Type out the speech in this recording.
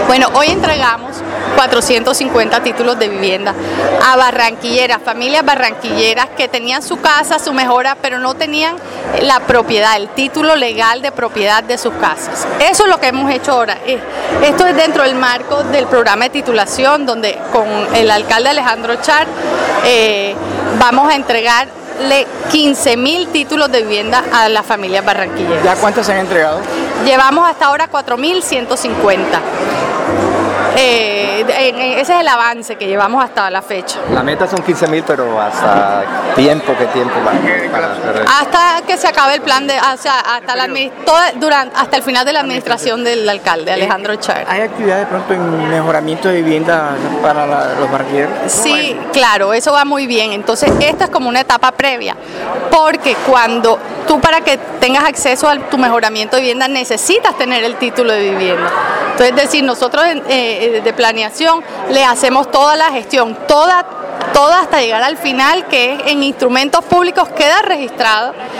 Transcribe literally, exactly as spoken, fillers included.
Bueno, hoy entregamos cuatrocientos cincuenta títulos de vivienda a barranquilleras, familias barranquilleras que tenían su casa, su mejora, pero no tenían la propiedad, el título legal de propiedad de sus casas. Eso es lo que hemos hecho ahora. Esto es dentro del marco del programa de titulación, donde con el alcalde Alejandro Char eh, vamos a entregar quince mil títulos de vivienda a las familias barranquilleras. ¿Ya cuántos se han entregado? Llevamos hasta ahora cuatro mil ciento cincuenta. Eh, ese es el avance que llevamos hasta la fecha. La meta son quince mil, pero hasta tiempo, ¿qué tiempo va? Para, para... Hasta que se acabe el plan de, o sea, hasta la toda, durante, hasta el final de la administración del alcalde Alejandro Char. ¿Hay actividad de pronto en mejoramiento de vivienda para la, los barranquilleros? Sí, claro, eso va muy bien. Entonces, esta es como una etapa previa, porque cuando tú, para que tengas acceso a tu mejoramiento de vivienda, necesitas tener el título de vivienda. Entonces, es decir, nosotros eh, de planeación le hacemos toda la gestión, toda, toda hasta llegar al final, que es en instrumentos públicos, queda registrado